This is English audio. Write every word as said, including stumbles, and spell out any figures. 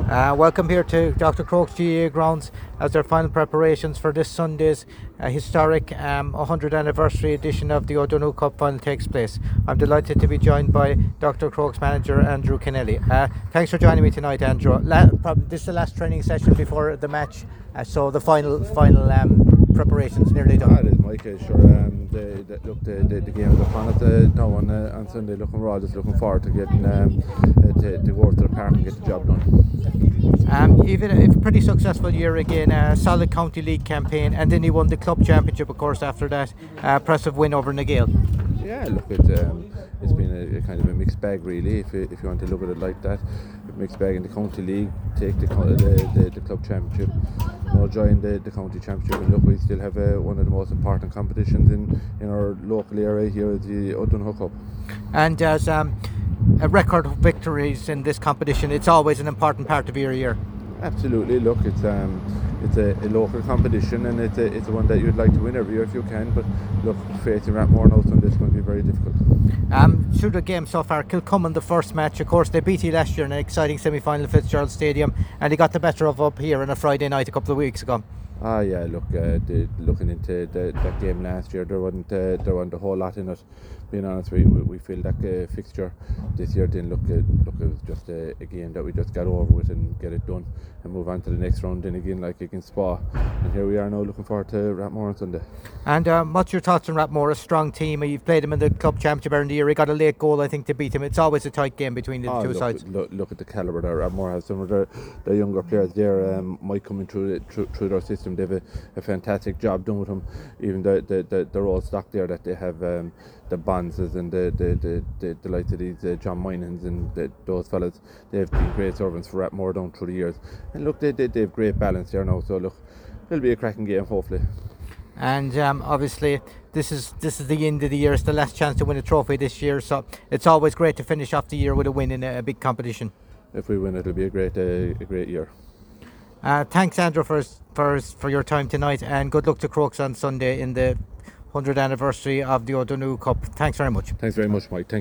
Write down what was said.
Uh, welcome here to Doctor Crokes G A A grounds as their final preparations for this Sunday's uh, historic um, one hundredth anniversary edition of the O'Donoghue Cup final takes place. I'm delighted to be joined by Doctor Crokes manager Andrew Kennelly. Uh, thanks for joining me tonight, Andrew. La- prob- this is the last training session before the match, uh, so the final final um, preparations nearly done. Ah, it is, Mike. uh, Sure. Um, the, the, look, the, the, the game is upon us uh, now on, uh, on Sunday. Looking, we're all just looking forward to getting um, uh, to, to go to the park and get the job done. Um, even a pretty successful year again, a solid county league campaign, and then he won the club championship, of course, after that uh, impressive win over Nagale. Yeah, look, it, um, it's been a, a kind of a mixed bag, really, if you, if you want to look at it like that. A mixed bag in the county league, take the co- the, the, the club championship, now join the, the county championship, and look, we still have uh, one of the most important competitions in, in our local area here, the O'Donoghue Cup. And as um, a record of victories in this competition, it's always an important part of your year. Absolutely. Look, it's um, it's a, a local competition, and it's a, it's one that you'd like to win every year if you can. But look, facing Rathmore now Sunday is going to be very difficult. Um, through the game so far, Kilcummin the first match, of course, they beat you last year in an exciting semi-final at Fitzgerald Stadium, and they got the better of up here on a Friday night a couple of weeks ago. Ah, yeah. Look, uh, the, looking into the, that game last year, there wasn't uh, there wasn't a whole lot in it. Being honest, we we, we feel that uh, fixture this year didn't look uh, look. It was just a, a game that we just got over with and get it done and move on to the next round. Then again, like against Spa, and here we are now, looking forward to Rathmore on Sunday. And um, what's your thoughts on Rathmore? A strong team. You've played them in the club championship earlier in the year. He got a late goal, I think, to beat him. It's always a tight game between the Oh, two look, sides. Look, look at the calibre there. Rathmore has some of the, the younger players there. Um, might coming through, the, through through their system. They've a, a fantastic job done with them. Even the the, the, the raw stock there that they have, um, the Bonses and the the, the, the, the likes of these uh, John Minans and the, those fellas. They've been great servants for Rathmore down through the years. And look, they, they, they have great balance there now. So look, it'll be a cracking game, hopefully. And um, obviously, this is this is the end of the year. It's the last chance to win a trophy this year. So it's always great to finish off the year with a win in a, a big competition. If we win, it'll be a great uh, a great year. Uh, thanks, Andrew, for for for your time tonight, and good luck to Crokes on Sunday in the one hundredth anniversary of the O'Donoghue Cup. Thanks very much. Thanks very much, Mike. Thank